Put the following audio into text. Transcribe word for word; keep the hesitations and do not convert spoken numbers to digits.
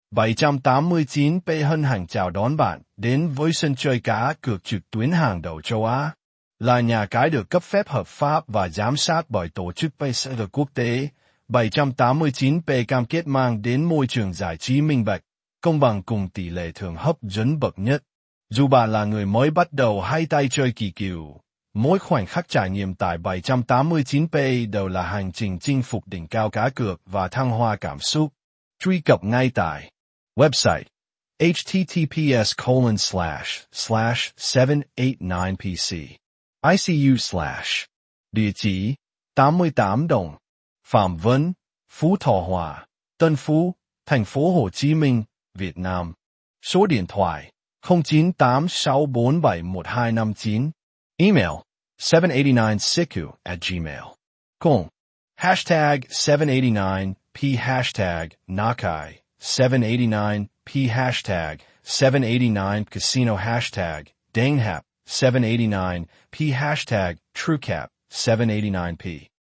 bảy trăm tám mươi chín p hân hạnh chào đón bạn đến với sân chơi cá cược trực tuyến hàng đầu châu Á, là nhà cái được cấp phép hợp pháp và giám sát bởi tổ chức Paysafe quốc tế. bảy trăm tám mươi chín p cam kết mang đến môi trường giải trí minh bạch, công bằng cùng tỷ lệ thưởng hấp dẫn bậc nhất. Dù bạn là người mới bắt đầu hay tay chơi kỳ cựu, mỗi khoảnh khắc trải nghiệm tại bảy trăm tám mươi chín p đều là hành trình chinh phục đỉnh cao cá cược và thăng hoa cảm xúc. Truy cập ngay tại website https colon slash slash seven eight nine pc icu slash địa chỉ tám mươi tám Đồng, Phạm Vân, Phú Thọ Hòa, Tân Phú, Thành phố Hồ Chí Minh, Việt Nam. Số điện thoại không chín tám sáu bốn bảy một hai năm chín. Email seven eighty nine siku at gmail dot com. Hashtag seven eighty nine p hashtag Nakai seven eighty nine p hashtag seven eighty nine casino hashtag Danghap seven eighty nine p hashtag TrueCap seven eighty nine p.